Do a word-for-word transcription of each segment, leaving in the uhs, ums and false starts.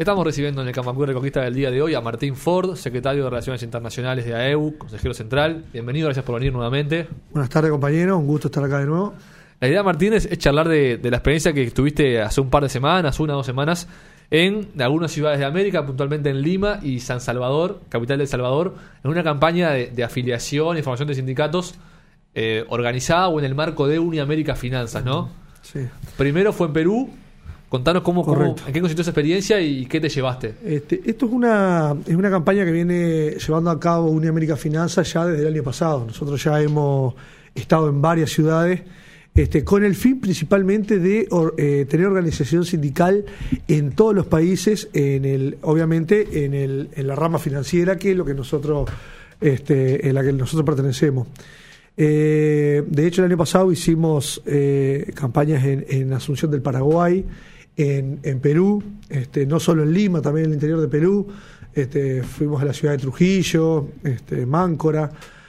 Estamos recibiendo en el Camacuy Reconquista del día de hoy a Martín Ford, secretario de Relaciones Internacionales de A E U, consejero central. Bienvenido, gracias por venir nuevamente. Buenas tardes, compañeros, un gusto estar acá de nuevo. La idea, Martín, es, es charlar de, de la experiencia que tuviste hace un par de semanas, una o dos semanas, en algunas ciudades de América, puntualmente en Lima y San Salvador, capital de El Salvador, en una campaña de, de afiliación y formación de sindicatos eh, organizada o en el marco de Uniamérica Finanzas, ¿no? Sí. Primero fue en Perú. Contanos cómo, cómo, en qué consistió esa experiencia y qué te llevaste. Este, esto es una, es una campaña que viene llevando a cabo Uniamérica Finanzas ya desde el año pasado. Nosotros ya hemos estado en varias ciudades este, con el fin principalmente de or, eh, tener organización sindical en todos los países, en el, obviamente en, el, en la rama financiera, que es lo que nosotros, este, en la que nosotros pertenecemos. Eh, de hecho, el año pasado hicimos eh, campañas en, en Asunción del Paraguay, En, en Perú, este, no solo en Lima, también en el interior de Perú. Este, fuimos a la ciudad de Trujillo, este, Máncora.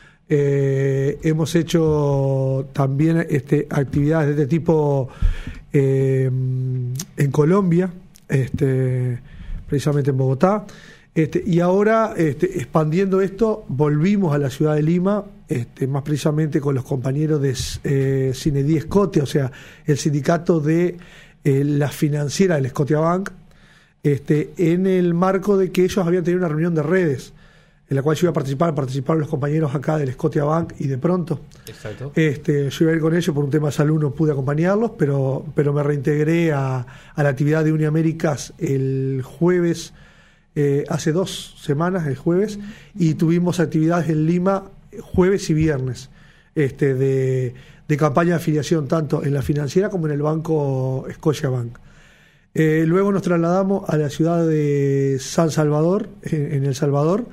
Eh, hemos hecho también este, actividades de este tipo eh, en Colombia, este, precisamente en Bogotá. Este, y ahora, este, expandiendo esto, volvimos a la ciudad de Lima, este, más precisamente con los compañeros de eh, Cinedí Scotia, o sea, el sindicato de Eh, la financiera del Scotiabank, este, en el marco de que ellos habían tenido una reunión de redes en la cual yo iba a participar, participaron los compañeros acá del Scotiabank y de pronto Exacto. Este, yo iba a ir con ellos por un tema de salud, no pude acompañarlos, pero, pero me reintegré a, a la actividad de Uniaméricas el jueves, eh, hace dos semanas, el jueves, y tuvimos actividades en Lima jueves y viernes este, de de campaña de afiliación tanto en la financiera como en el banco Scotiabank. Eh, luego nos trasladamos a la ciudad de San Salvador, en, en El Salvador,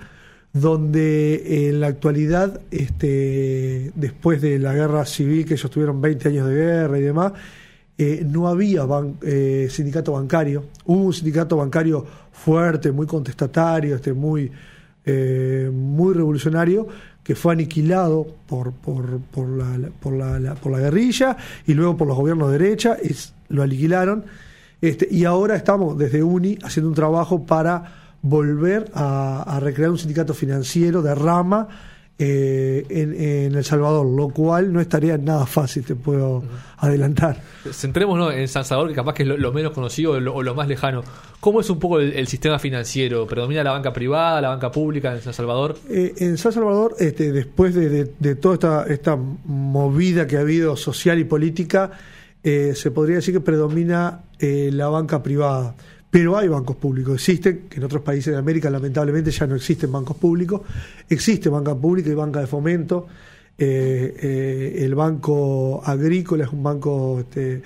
donde en la actualidad, este, después de la guerra civil, que ellos tuvieron veinte años de guerra y demás, eh, no había ban- eh, sindicato bancario. Hubo un sindicato bancario fuerte, muy contestatario, este, muy, eh, muy revolucionario, que fue aniquilado por por por la, por la, la por la guerrilla y luego por los gobiernos de derecha, es, lo aniquilaron, este, y ahora estamos desde UNI haciendo un trabajo para volver a, a recrear un sindicato financiero de rama eh, en, en El Salvador, lo cual no es tarea nada fácil, te puedo uh-huh. adelantar. Centrémonos en San Salvador, que capaz que es lo, lo menos conocido o lo, o lo más lejano. ¿Cómo es un poco el, el sistema financiero? ¿Predomina la banca privada, la banca pública en San Salvador? Eh, en San Salvador, este, después de, de, de toda esta, esta movida que ha habido social y política, eh, se podría decir que predomina eh, la banca privada. Pero hay bancos públicos, existen, que en otros países de América lamentablemente ya no existen bancos públicos. Existe banca pública y banca de fomento. Eh, eh, el Banco Agrícola es un banco este,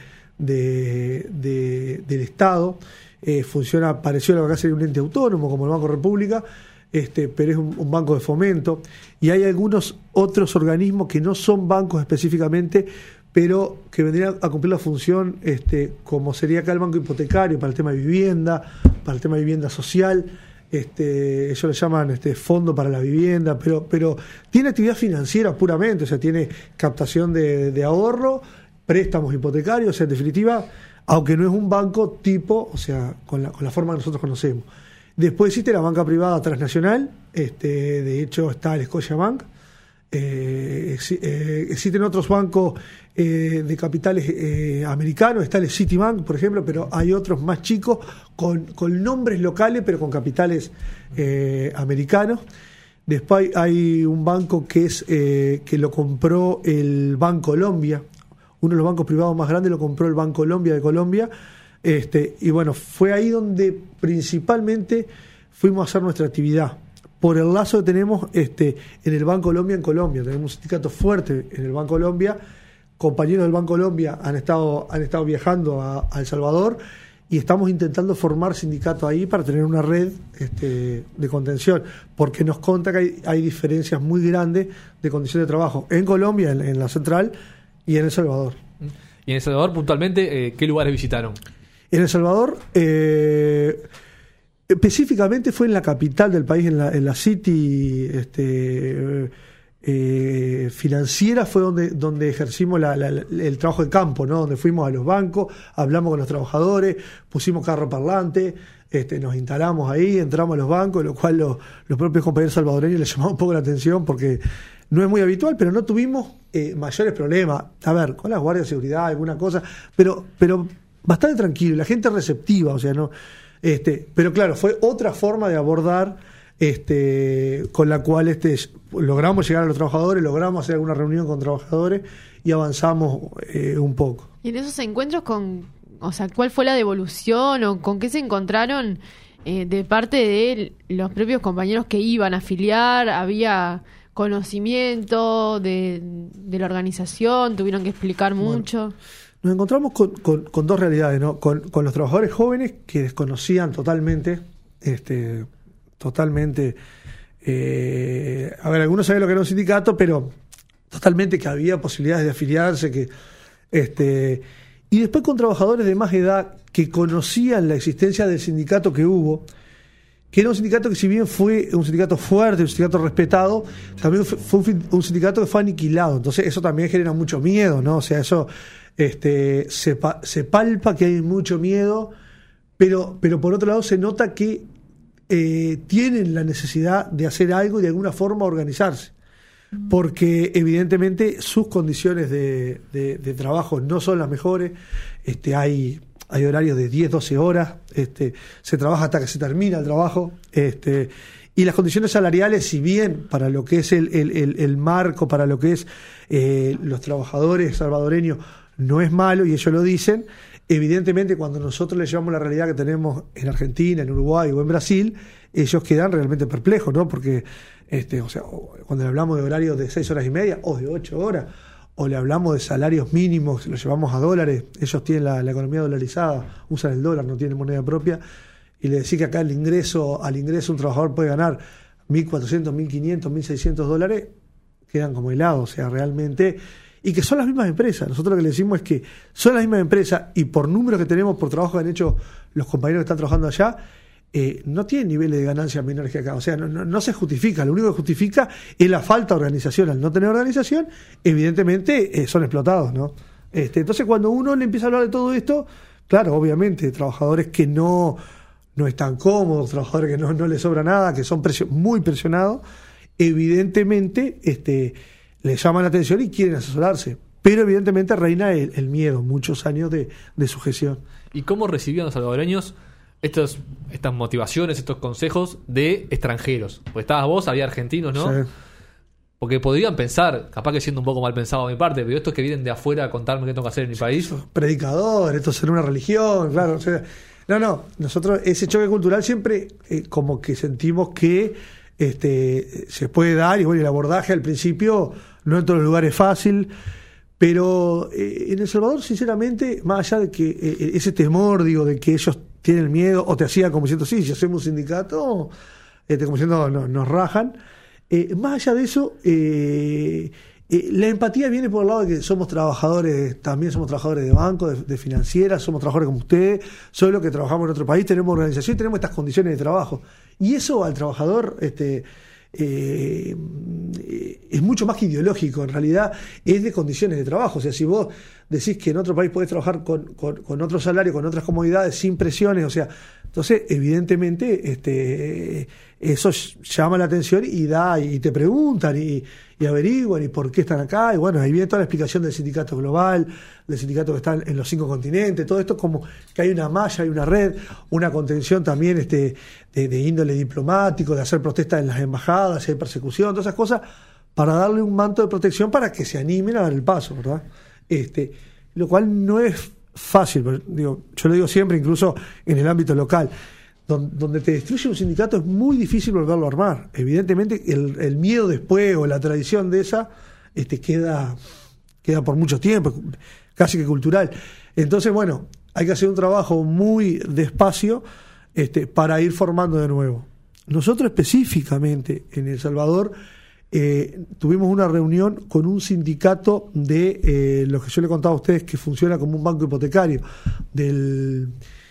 de, de, del Estado. Eh, funciona parecido a lo que hace un ente autónomo como el Banco República, este, pero es un, un banco de fomento. Y hay algunos otros organismos que no son bancos específicamente, pero que vendrían a cumplir la función, este, como sería acá el banco hipotecario para el tema de vivienda, para el tema de vivienda social. Este, ellos le llaman este, fondo para la vivienda, pero, pero tiene actividad financiera puramente, o sea, tiene captación de, de ahorro, préstamos hipotecarios, o sea, en definitiva, aunque no es un banco tipo, o sea, con la, con la forma que nosotros conocemos. Después existe la banca privada transnacional, este, de hecho está el Scotiabank, eh, ex, eh, existen otros bancos eh, de capitales eh, americanos, está el Citibank, por ejemplo, pero hay otros más chicos con, con nombres locales, pero con capitales eh, americanos. Después hay un banco que es eh, que lo compró el Bancolombia. Uno de los bancos privados más grandes lo compró el Bancolombia de Colombia, este, y bueno, fue ahí donde principalmente fuimos a hacer nuestra actividad, por el lazo que tenemos este, en el Bancolombia en Colombia. Tenemos un sindicato fuerte en el Bancolombia, compañeros del Bancolombia han estado, han estado viajando a, a El Salvador, y estamos intentando formar sindicato ahí para tener una red este, de contención, porque nos conta que hay, hay diferencias muy grandes de condiciones de trabajo en Colombia, en, en la central, y en El Salvador. Y en El Salvador, puntualmente, eh, ¿qué lugares visitaron? En El Salvador, eh, específicamente fue en la capital del país, en la, en la City este, eh, financiera, fue donde, donde ejercimos la, la, el trabajo de campo, ¿no? Donde fuimos a los bancos, hablamos con los trabajadores, pusimos carro parlante, Este, nos instalamos ahí, entramos a los bancos, lo cual lo, los propios compañeros salvadoreños les llamaba un poco la atención porque no es muy habitual, pero no tuvimos eh, mayores problemas. A ver, con las guardias de seguridad, alguna cosa, pero, pero bastante tranquilo, la gente receptiva, o sea, no, este, pero claro, fue otra forma de abordar, este, con la cual este, logramos llegar a los trabajadores, logramos hacer alguna reunión con trabajadores y avanzamos eh, un poco. Y en esos encuentros con, o sea, ¿cuál fue la devolución o con qué se encontraron eh, de parte de los propios compañeros que iban a afiliar? ¿Había conocimiento de, de la organización? ¿Tuvieron que explicar mucho? Bueno, nos encontramos con, con, con dos realidades, ¿no? Con, con los trabajadores jóvenes que desconocían totalmente, este, totalmente, eh, a ver, algunos sabían lo que era un sindicato, pero totalmente que había posibilidades de afiliarse, que, este, y después con trabajadores de más edad que conocían la existencia del sindicato que hubo, que era un sindicato que si bien fue un sindicato fuerte, un sindicato respetado, también fue un, un sindicato que fue aniquilado. Entonces eso también genera mucho miedo, ¿no? O sea, eso este, se, pa, se palpa que hay mucho miedo, pero, pero por otro lado se nota que eh, tienen la necesidad de hacer algo y de alguna forma organizarse. Porque evidentemente sus condiciones de, de, de trabajo no son las mejores. Este, hay... Hay horarios de diez, doce horas, este, se trabaja hasta que se termina el trabajo, este, y las condiciones salariales, si bien para lo que es el, el, el, el marco, para lo que es eh, los trabajadores salvadoreños, no es malo, y ellos lo dicen, evidentemente cuando nosotros les llevamos la realidad que tenemos en Argentina, en Uruguay o en Brasil, ellos quedan realmente perplejos, ¿no? Porque este, o sea, cuando hablamos de horarios de seis horas y media o de ocho horas, o le hablamos de salarios mínimos, los llevamos a dólares, ellos tienen la, la economía dolarizada, usan el dólar, no tienen moneda propia, y le decís que acá el ingreso, al ingreso un trabajador puede ganar mil cuatrocientos, mil quinientos, mil seiscientos dólares, quedan como helados, o sea, realmente, y que son las mismas empresas. Nosotros lo que le decimos es que son las mismas empresas, y por números que tenemos, por trabajo que han hecho los compañeros que están trabajando allá, Eh, no tienen niveles de ganancia menores que acá, o sea, no, no, no se justifica, lo único que justifica es la falta de organización. Al no tener organización, evidentemente eh, son explotados, ¿no? Este, entonces cuando uno le empieza a hablar de todo esto, claro, obviamente, trabajadores que no, no están cómodos, trabajadores que no, no les sobra nada, que son presio- muy presionados, evidentemente este, les llaman la atención y quieren asesorarse, pero evidentemente reina el, el miedo, muchos años de, de sujeción. ¿Y cómo recibían los salvadoreños Estos, estas motivaciones, estos consejos de extranjeros? Porque estabas vos, había argentinos, ¿no? Sí. Porque podrían pensar, capaz que siendo un poco mal pensado de mi parte, pero estos que vienen de afuera a contarme qué tengo que hacer en mi país. Estos predicadores, esto será una religión, claro. O sea, no, no, nosotros ese choque cultural siempre eh, como que sentimos que este, se puede dar, y bueno, el abordaje al principio no en todos los lugares es fácil, pero eh, en El Salvador, sinceramente, más allá de que eh, ese temor, digo, de que ellos tienen miedo, o te hacían como diciendo, sí, si hacemos un sindicato, este, como diciendo, no, nos rajan. Eh, más allá de eso, eh, eh, la empatía viene por el lado de que somos trabajadores, también somos trabajadores de banco, de, de financieras, somos trabajadores como ustedes, solo que trabajamos en otro país, tenemos organización, tenemos estas condiciones de trabajo. Y eso al trabajador este, eh, es mucho más que ideológico, en realidad es de condiciones de trabajo. O sea, si vos decís que en otro país podés trabajar con, con, con otro salario, con otras comodidades, sin presiones, o sea, entonces evidentemente este, eso llama la atención y da, y te preguntan y, y averiguan y por qué están acá, y bueno, ahí viene toda la explicación del sindicato global, del sindicato que está en los cinco continentes, todo esto como que hay una malla, hay una red, una contención también este, de, de índole diplomático, de hacer protestas en las embajadas, si hay persecución, todas esas cosas, para darle un manto de protección para que se animen a dar el paso, ¿verdad? Este, lo cual no es fácil, pero, digo, yo lo digo siempre, incluso en el ámbito local, donde, donde te destruye un sindicato es muy difícil volverlo a armar. Evidentemente el, el miedo después o la tradición de esa este, queda, queda por mucho tiempo, casi que cultural. Entonces, bueno, hay que hacer un trabajo muy despacio este, para ir formando de nuevo. Nosotros específicamente en El Salvador Eh, tuvimos una reunión con un sindicato de eh, lo que yo le contaba a ustedes, que funciona como un banco hipotecario del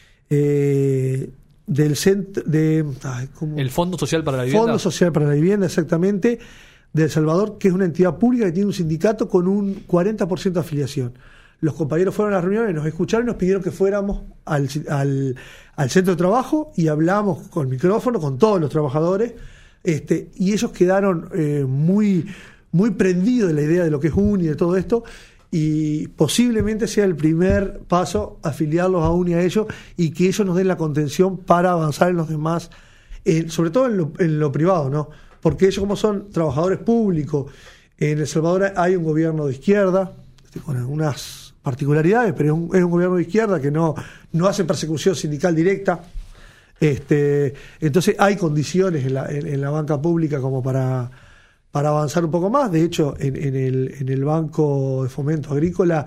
eh, del centro de ay, ¿cómo? El Fondo Social para la Vivienda. Fondo Social para la Vivienda, exactamente, de El Salvador, que es una entidad pública que tiene un sindicato con un cuarenta por ciento de afiliación, los compañeros fueron a las reuniones, nos escucharon y nos pidieron que fuéramos al, al, al centro de trabajo y hablamos con micrófono con todos los trabajadores, este, y ellos quedaron eh, muy, muy prendidos de la idea de lo que es U N I, de todo esto, y posiblemente sea el primer paso afiliarlos a U N I a ellos y que ellos nos den la contención para avanzar en los demás, eh, sobre todo en lo, en lo privado, ¿no? Porque ellos, como son trabajadores públicos, en El Salvador hay un gobierno de izquierda, con algunas particularidades, pero es un, es un gobierno de izquierda que no, no hace persecución sindical directa. Este, entonces hay condiciones en la, en, en la banca pública como para, para avanzar un poco más. De hecho, en, en, el, en el Banco de Fomento Agrícola,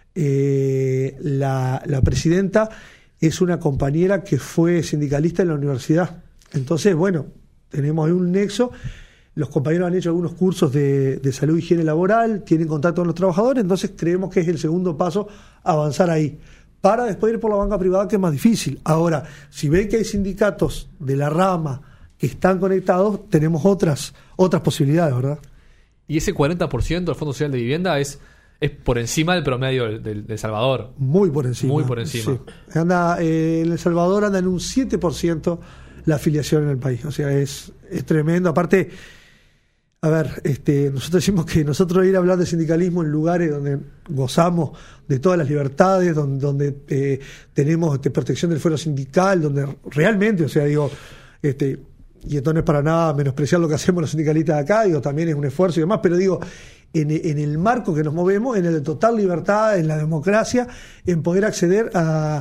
eh, la, la presidenta es una compañera que fue sindicalista en la universidad. Entonces, bueno, tenemos ahí un nexo. Los compañeros han hecho algunos cursos de, de salud y higiene laboral, tienen contacto con los trabajadores, entonces creemos que es el segundo paso avanzar ahí, para después ir por la banca privada, que es más difícil. Ahora, si ven que hay sindicatos de la rama que están conectados, tenemos otras, otras posibilidades, ¿verdad? Y ese cuarenta por ciento del Fondo Social de Vivienda es, es por encima del promedio del, del, del Salvador. Muy por encima. Muy por encima. Sí. Anda, eh, en El Salvador anda en un siete por ciento la afiliación en el país, o sea, es, es tremendo. Aparte, a ver, este, nosotros decimos que nosotros ir a hablar de sindicalismo en lugares donde gozamos de todas las libertades, donde, donde eh, tenemos este, protección del fuero sindical, donde realmente, o sea, digo, este, y esto no es para nada menospreciar lo que hacemos los sindicalistas de acá, digo, también es un esfuerzo y demás, pero digo, en, en el marco que nos movemos, en el de total libertad, en la democracia, en poder acceder a,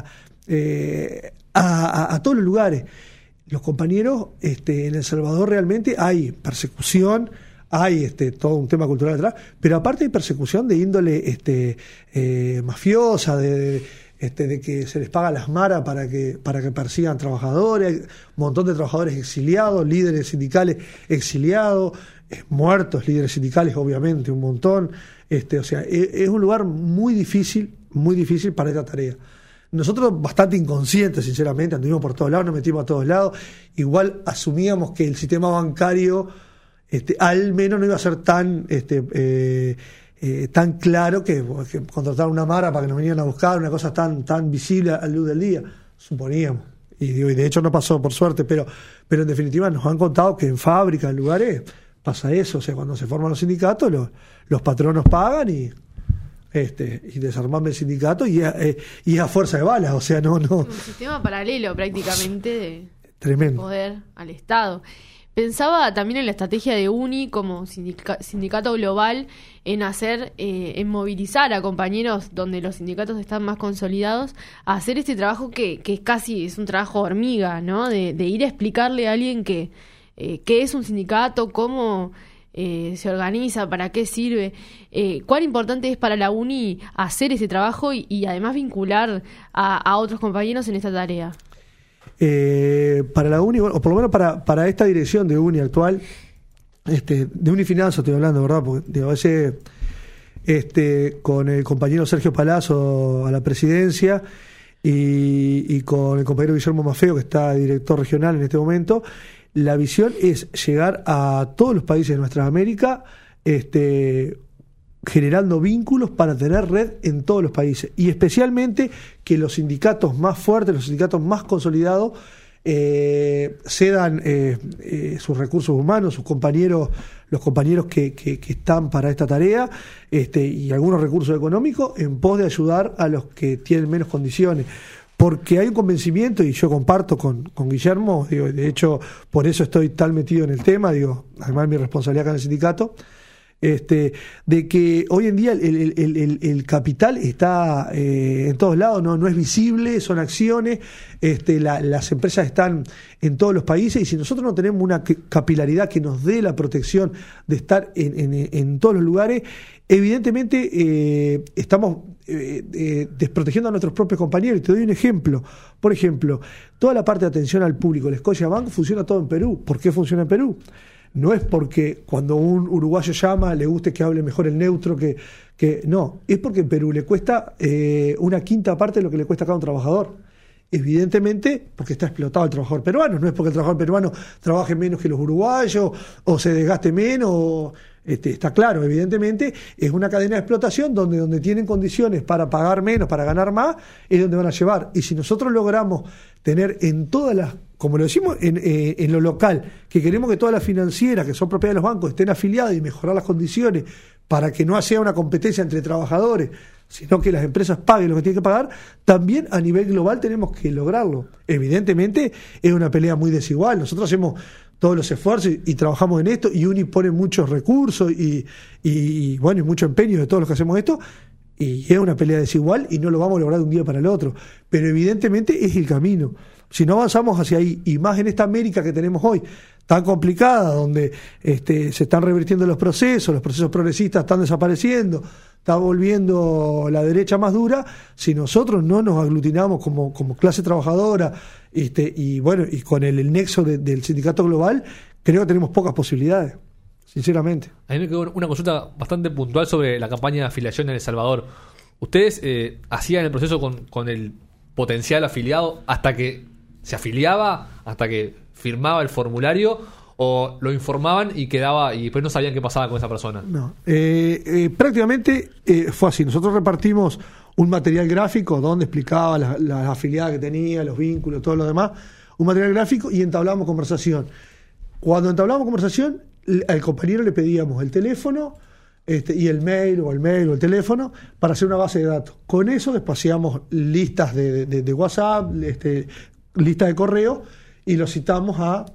eh, a, a, a todos los lugares. Los compañeros, este, en El Salvador realmente hay persecución, hay este, todo un tema cultural detrás, pero aparte hay persecución de índole este, eh, mafiosa, de, de, este, de que se les paga las maras para que, para que persigan trabajadores, hay un montón de trabajadores exiliados, líderes sindicales exiliados, eh, muertos, líderes sindicales obviamente, un montón. Este, o sea, es, es un lugar muy difícil, muy difícil para esta tarea. Nosotros bastante inconscientes, sinceramente, anduvimos por todos lados, nos metimos a todos lados, igual asumíamos que el sistema bancario este, al menos no iba a ser tan este, eh, eh, tan claro que, que contratar una mara para que nos vinieran a buscar, una cosa tan, tan visible a la luz del día, suponíamos. Y, digo, y de hecho no pasó, por suerte, pero, pero en definitiva nos han contado que en fábricas, en lugares, pasa eso. O sea, cuando se forman los sindicatos, los, los patronos pagan y... Este, y desarmarme el sindicato y a, eh, y a fuerza de balas, o sea, no, no. Un sistema paralelo prácticamente de, Tremendo. poder al Estado. Pensaba también en la estrategia de U N I como sindica, sindicato global en hacer, eh, en movilizar a compañeros donde los sindicatos están más consolidados a hacer este trabajo que, que es casi, es un trabajo hormiga, ¿no? De, de ir a explicarle a alguien que eh, qué es un sindicato, cómo Eh, se organiza, para qué sirve, eh, cuán importante es para la U N I hacer ese trabajo y, y además vincular a, a otros compañeros en esta tarea. Eh, para la U N I, o por lo menos para, para esta dirección de U N I actual, este, de Unifinanza estoy hablando, ¿verdad? Porque digo, a veces este, con el compañero Sergio Palazzo a la presidencia y, y con el compañero Guillermo Maffeo, que está director regional en este momento, la visión es llegar a todos los países de nuestra América, este, generando vínculos para tener red en todos los países. Y especialmente que los sindicatos más fuertes, los sindicatos más consolidados, eh, cedan eh, eh, sus recursos humanos, sus compañeros, los compañeros que, que, que están para esta tarea, este, y algunos recursos económicos en pos de ayudar a los que tienen menos condiciones. Porque hay un convencimiento, y yo comparto con, con Guillermo, digo, de hecho, por eso estoy tan metido en el tema, digo, además mi responsabilidad acá en el sindicato, este, de que hoy en día el, el, el, el, el capital está eh, en todos lados, no, no es visible, son acciones, este, la, las empresas están en todos los países, y si nosotros no tenemos una capilaridad que nos dé la protección de estar en, en, en todos los lugares, evidentemente eh, estamos eh, eh, desprotegiendo a nuestros propios compañeros. Y te doy un ejemplo. Por ejemplo, toda la parte de atención al público, el Scotia Bank, funciona todo en Perú. ¿Por qué funciona en Perú? No es porque cuando un uruguayo llama le guste que hable mejor el neutro que... que no, es porque en Perú le cuesta eh, una quinta parte de lo que le cuesta acá a un trabajador. evidentemente porque está explotado el trabajador peruano, no es porque el trabajador peruano trabaje menos que los uruguayos o se desgaste menos, o, este, está claro, evidentemente es una cadena de explotación donde, donde tienen condiciones para pagar menos, para ganar más, es donde van a llevar. Y si nosotros logramos tener en todas las, como lo decimos en, eh, en lo local, que queremos que todas las financieras que son propiedad de los bancos estén afiliadas y mejorar las condiciones para que no sea una competencia entre trabajadores, sino que las empresas paguen lo que tienen que pagar, también a nivel global tenemos que lograrlo. Evidentemente es una pelea muy desigual. Nosotros hacemos todos los esfuerzos y, y trabajamos en esto, y UNI pone muchos recursos y, y bueno, y mucho empeño de todos los que hacemos esto, y es una pelea desigual y no lo vamos a lograr de un día para el otro. Pero evidentemente es el camino. Si no avanzamos hacia ahí, y más en esta América que tenemos hoy, tan complicada, donde este, se están revirtiendo los procesos, los procesos progresistas están desapareciendo, está volviendo la derecha más dura, si nosotros no nos aglutinamos como, como clase trabajadora este, y bueno, y con el, el nexo de, del sindicato global, creo que tenemos pocas posibilidades, sinceramente. A mí me quedó una consulta bastante puntual sobre la campaña de afiliación en El Salvador. ¿Ustedes eh, hacían el proceso con, con el potencial afiliado hasta que se afiliaba, hasta que firmaba el formulario, o lo informaban y quedaba y después no sabían qué pasaba con esa persona? No, eh, eh, prácticamente eh, fue así. Nosotros repartimos un material gráfico donde explicaba las la afiliadas que tenía, los vínculos, todo lo demás, un material gráfico, y entablamos conversación. Cuando entablamos conversación, al compañero le pedíamos el teléfono este, y el mail, o el mail o el teléfono, para hacer una base de datos. Con eso despaciamos listas de, de, de WhatsApp, este, listas de correo, y lo citamos a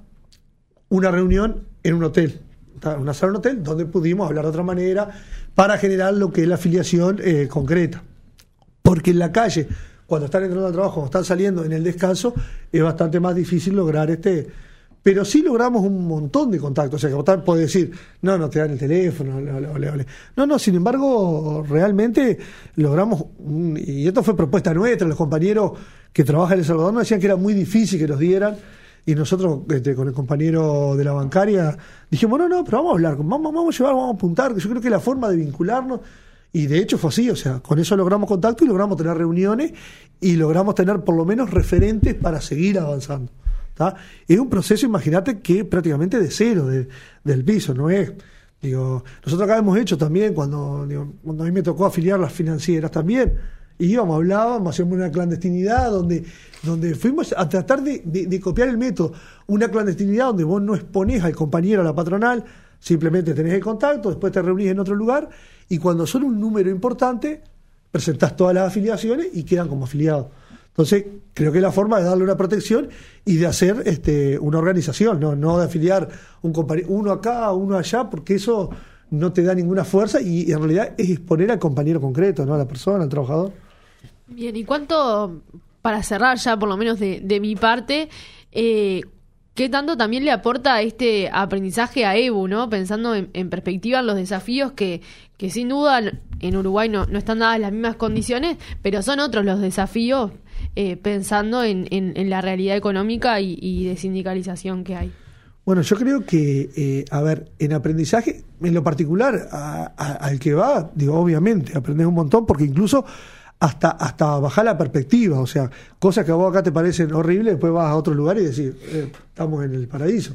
una reunión en un hotel, una sala de un hotel, donde pudimos hablar de otra manera para generar lo que es la afiliación eh, concreta. Porque en la calle, cuando están entrando al trabajo, cuando están saliendo en el descanso, es bastante más difícil lograr este... Pero sí logramos un montón de contactos. O sea, que vos podés decir, no, no te dan el teléfono, ole, ole, ole. No, no, sin embargo, realmente logramos, un, y esto fue propuesta nuestra, los compañeros que trabajan en El Salvador nos decían que era muy difícil que nos dieran. Y nosotros, este, con el compañero de la bancaria, dijimos, no, no, pero vamos a hablar, vamos, vamos a llevar, vamos a apuntar, que yo creo que es la forma de vincularnos, y de hecho fue así, o sea, con eso logramos contacto y logramos tener reuniones y logramos tener por lo menos referentes para seguir avanzando. ¿Tá? Es un proceso, imagínate, que prácticamente de cero, de, del piso, no es... Digo, nosotros acá hemos hecho también, cuando, digo, cuando a mí me tocó afiliar las financieras también, íbamos, hablábamos, hacíamos una clandestinidad donde, donde fuimos a tratar de, de, de copiar el método, una clandestinidad donde vos no exponés al compañero a la patronal, simplemente tenés el contacto, después te reunís en otro lugar, y cuando son un número importante, presentás todas las afiliaciones y quedan como afiliados. Entonces, creo que es la forma de darle una protección y de hacer este, una organización, no, no de afiliar un compañero, uno acá, uno allá, porque eso no te da ninguna fuerza, y en realidad es exponer al compañero concreto, no a la persona, al trabajador. Bien, ¿y cuánto, para cerrar ya por lo menos de, de mi parte, eh, qué tanto también le aporta este aprendizaje a EBU, ¿no? Pensando en, en perspectiva en los desafíos que, que sin duda en Uruguay no, no están dadas las mismas condiciones, pero son otros los desafíos, eh, pensando en, en, en la realidad económica y, y de sindicalización que hay. Bueno, yo creo que, eh, a ver, en aprendizaje, en lo particular, a, a, al que va, digo, obviamente, aprendes un montón, porque incluso hasta hasta bajar la perspectiva, o sea, cosas que a vos acá te parecen horribles, después vas a otro lugar y decís, eh, estamos en el paraíso.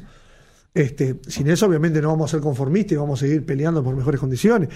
Este, sin eso, obviamente, no vamos a ser conformistas y vamos a seguir peleando por mejores condiciones.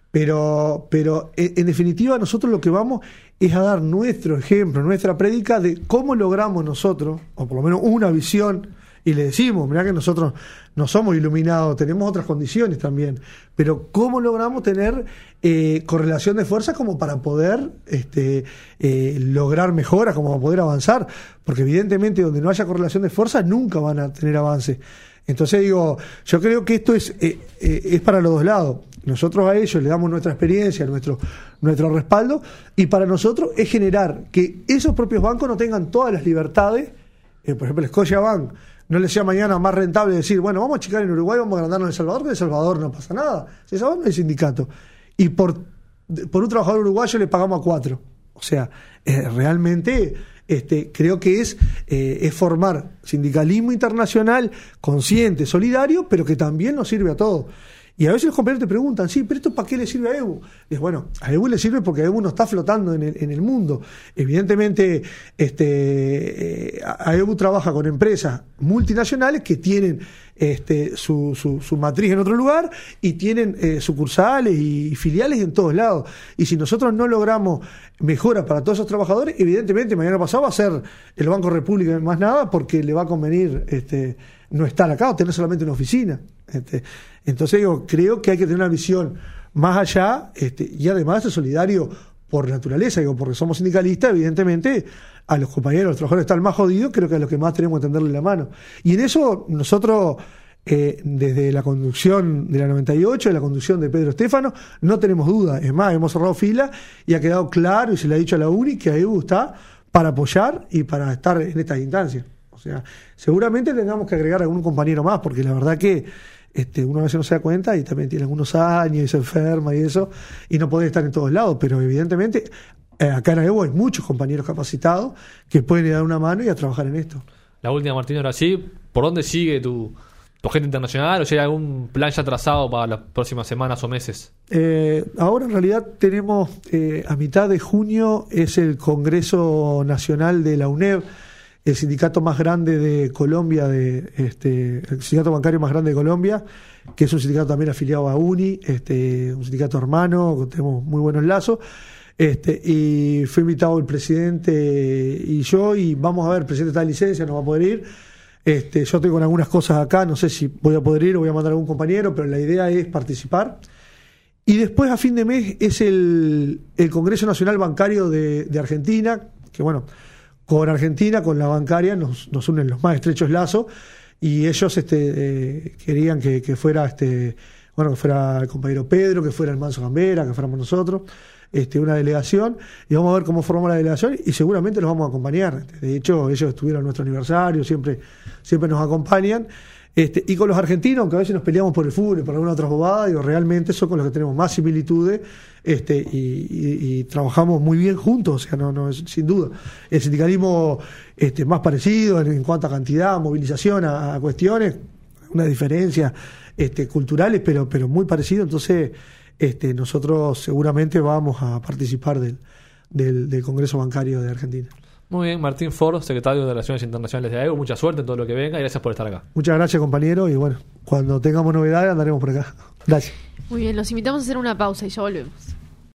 Pero, pero en, en definitiva, nosotros lo que vamos es a dar nuestro ejemplo, nuestra prédica de cómo logramos nosotros, o por lo menos una visión, y le decimos, mirá que nosotros no somos iluminados, tenemos otras condiciones también, pero cómo logramos tener eh, correlación de fuerzas como para poder este, eh, lograr mejoras, como para poder avanzar, porque evidentemente donde no haya correlación de fuerzas nunca van a tener avance. Entonces digo, yo creo que esto es, eh, eh, es para los dos lados. Nosotros a ellos le damos nuestra experiencia, nuestro, nuestro respaldo, y para nosotros es generar que esos propios bancos no tengan todas las libertades. Eh, por ejemplo, el Scotiabank no les sea mañana más rentable decir, bueno, vamos a achicar en Uruguay, vamos a agrandarnos en El Salvador, que en El Salvador no pasa nada. En El Salvador no hay sindicato. Y por, por un trabajador uruguayo le pagamos a cuatro. O sea, eh, realmente este, creo que es, eh, es formar sindicalismo internacional consciente, solidario, pero que también nos sirve a todos. Y a veces los compañeros te preguntan, sí, pero ¿esto para qué le sirve a E U? Y es, bueno, a E U le sirve porque E U no está flotando en el, en el mundo. Evidentemente, este, eh, a E U trabaja con empresas multinacionales que tienen este, su, su, su matriz en otro lugar y tienen eh, sucursales y filiales en todos lados. Y si nosotros no logramos mejora para todos esos trabajadores, evidentemente mañana pasado va a ser el Banco República más nada porque le va a convenir este, no estar acá o tener solamente una oficina. Este, entonces digo, creo que hay que tener una visión más allá este, y además es solidario por naturaleza, digo, porque somos sindicalistas, evidentemente a los compañeros, a los trabajadores que están más jodidos, creo que a los que más tenemos que tenderle la mano. Y en eso nosotros, eh, desde la conducción de la noventa y ocho, de la conducción de Pedro Stefano, no tenemos duda. Es más, hemos cerrado fila y ha quedado claro, y se le ha dicho a la U N I, que a E U está para apoyar y para estar en estas instancias. O sea, seguramente tengamos que agregar a algún compañero más, porque la verdad que Este, uno a veces no se da cuenta y también tiene algunos años y se enferma y eso, y no puede estar en todos lados, pero evidentemente eh, acá en A E U hay muchos compañeros capacitados que pueden ir a dar una mano y a trabajar en esto. La última, Martín, ahora sí, ¿por dónde sigue tu, tu agenda internacional o si hay algún plan ya trazado para las próximas semanas o meses? Eh, ahora en realidad tenemos, eh, a mitad de junio es el Congreso Nacional de la U N E B, el sindicato más grande de Colombia, de este, el sindicato bancario más grande de Colombia, que es un sindicato también afiliado a U N I, este, un sindicato hermano, tenemos muy buenos lazos, este, y fue invitado el presidente y yo, y vamos a ver, el presidente está de licencia, no va a poder ir, este, yo estoy con algunas cosas acá, no sé si voy a poder ir o voy a mandar a algún compañero, pero la idea es participar. Y después a fin de mes es el, el Congreso Nacional Bancario de, de Argentina, que bueno, con Argentina, con la bancaria, nos, nos unen los más estrechos lazos, y ellos este, eh, querían que, que fuera este, bueno, que fuera el compañero Pedro, que fuera el Manso Gambera, que fuéramos nosotros, este, una delegación, y vamos a ver cómo formamos la delegación, y seguramente los vamos a acompañar. De hecho, ellos estuvieron en nuestro aniversario, siempre, siempre nos acompañan. Este, y con los argentinos, aunque a veces nos peleamos por el fútbol y por alguna otra bobada, digo, realmente son con los que tenemos más similitudes este, y, y, y trabajamos muy bien juntos, o sea, no, no es, sin duda. El sindicalismo este, más parecido en, en cuanto a cantidad, movilización, a, a cuestiones, una diferencia este, culturales, pero, pero muy parecido. Entonces, este, nosotros seguramente vamos a participar del, del, del Congreso Bancario de Argentina. Muy bien, Martín Ford, secretario de Relaciones Internacionales de A E U. Mucha suerte en todo lo que venga y gracias por estar acá. Muchas gracias, compañero, y bueno, cuando tengamos novedades andaremos por acá. Gracias. Muy bien, los invitamos a hacer una pausa y ya volvemos.